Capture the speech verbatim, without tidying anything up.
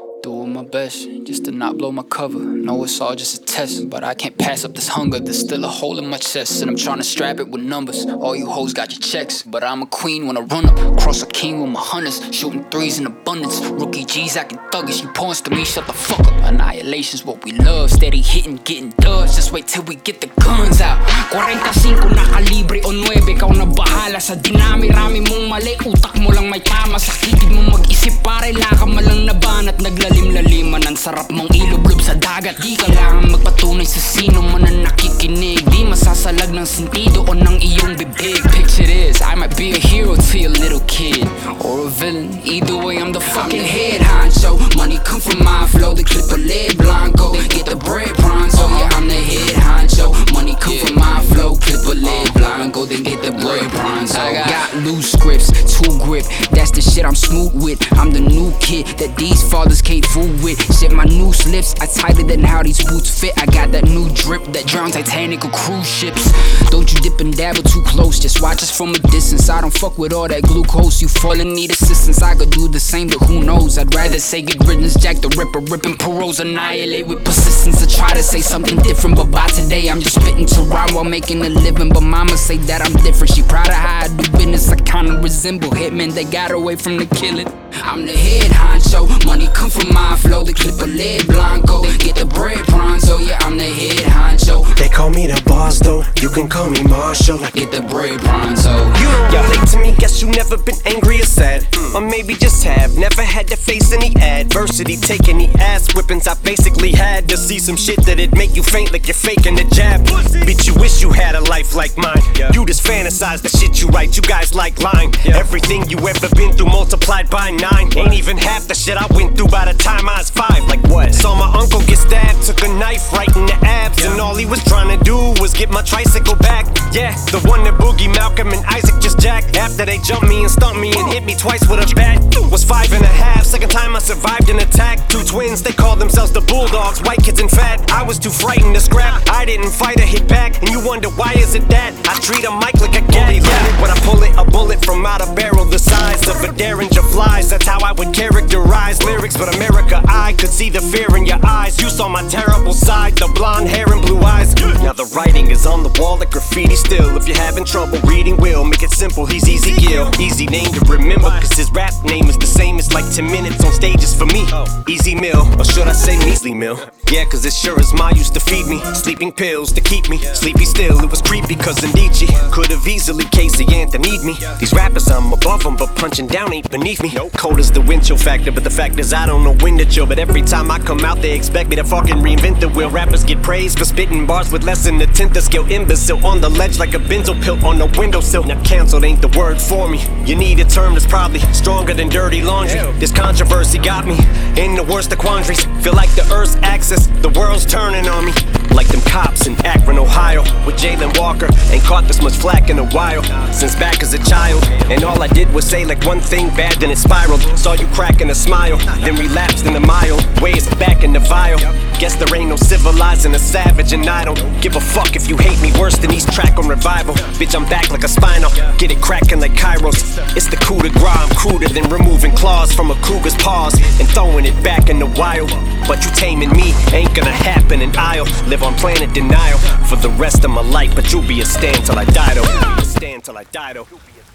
Doing my best just to not blow my cover. Know it's all just a test, but I can't pass up this hunger. There's still a hole in my chest, and I'm trying to strap it with numbers. All you hoes got your checks, but I'm a queen when I run up. Cross a king with my hunters, shooting threes in abundance. Rookie G's acting thuggish, you pawns to me, shut the fuck up. Annihilation's what we love, steady hitting, getting dubs. Just wait till we get the guns out. forty-five na kalibre o nine, ikaw na bahala sa dinami-rami mong mali. Utak mo lang may tama, sakitin mo mag-isip pare. Laka malang naban at naglalim-laliman. Ang sarap mong ilublob sa dagat. Di kailangan magpatunay sa sino man ang nakikinig. Di masasalag ng sentido o ng iyong bibig. Picture this, I might be a hero to your little kid, or a villain, either way I'm the fucking head honcho. Money come from my flow, the clip a lead blanco. Get the bread pronto, yeah I'm the head honcho. Money come from my flow, clip a lead blanco. Then get the bread pronto. I got loose grips, two grip, that's the shit I'm smooth with. I'm the new kid that these fathers can't fool with. Shit, my new slips are tighter than how these boots fit. I got that new drip that drown Titanic or cruise ships. Don't you dip and dabble too close, just watch us from a distance. I don't fuck with all that glucose, you fall and need assistance. I could do the same, but who knows? I'd rather say get riddance, Jack the Ripper, ripping paroles, annihilate with persistence. I try to say something different, but by today I'm just spitting to rhyme while making a living. But mama say that I'm different, she proud of how I do business. I kinda resemble hitmen, they got away from the killing. I'm the head honcho, money come from my flow, the clip a lead blanco. Get the bread pronto, yeah I'm the head honcho. They call me the boss though, you can call me Marshall. Get the bread pronto. You don't relate to me, guess you never been angry or sad, or maybe just have never had to face any adversity. Take any ass whippings I basically had to see some shit that'd make you faint like you're faking a jab. Bitch, you wish you had a life like mine. You just fantasize the shit you write, you guys like lying. Everything you ever been through multiplied by nine. Ain't even half the shit I went through by the time I was five. Like what? Saw my uncle get stabbed, took a knife right in the abs, and all he was trying to do was get my tricycle back. Yeah, the one that Boogie, Malcolm, and Isaac just jacked. After they jumped me and stumped me and hit me twice with a bat. Was five and a half, second time I survived an attack. Two twins, they called themselves the Bulldogs, white kids and fat. I was too frightened to scrap, I didn't fight or hit back. And you wonder why is it that I treat a mic like a gat. Yeah, when I pull it, a bullet from out a barrel the size of a Derringer flies. That's how I would characterize lyrics, but America, I could see the fear in your eyes. You saw my terrible side, the blonde hair and blue eyes. Now the writing is on the wall like graffiti still. If you're having trouble reading, we'll make it simple. He's Easy Gill, easy name to remember, cause his rap name is the same. It's like ten minutes on stages for me. Easy Mill, or should I say Measly Mill? Yeah, cause it sure as Ma used to feed me sleeping pills to keep me sleepy still. It was creepy cause Nietzsche could've easily Casey Anthony'd me. These rappers, I'm above them, but punching down ain't beneath me. Cold as the wind chill factor, but the fact is I don't know when to chill. But every time I come out, they expect me to fucking reinvent the wheel. Rappers get praised for spitting bars with less than a tenth of skill. Imbecile on the ledge like a benzo pill on a windowsill. Now canceled ain't the word for me. You need a term that's probably stronger than dirty laundry. This controversy got me in the worst of quandaries. Feel like the earth's axis, the world's turning on me. Like them cops in Akron, Ohio, with Jalen Walker. Ain't caught this much flack in a while, since back as a child. And all I did was say like one thing bad, then it spiraled. Saw you cracking a smile, then relapsed in a mild ways back in the vial. Guess there ain't no civilizing a savage, and I don't give a fuck if you hate me worse than East Track on Revival. Bitch, I'm back like a spinal, get it cracking like Kairos. It's the coup de grace, I'm cruder than removing claws from a cougar's paws and throwing it back in the wild. But you taming me ain't gonna happen, and I'll live on planet denial for the rest of my life. But you'll be a stand till I die though. Stand till I die though.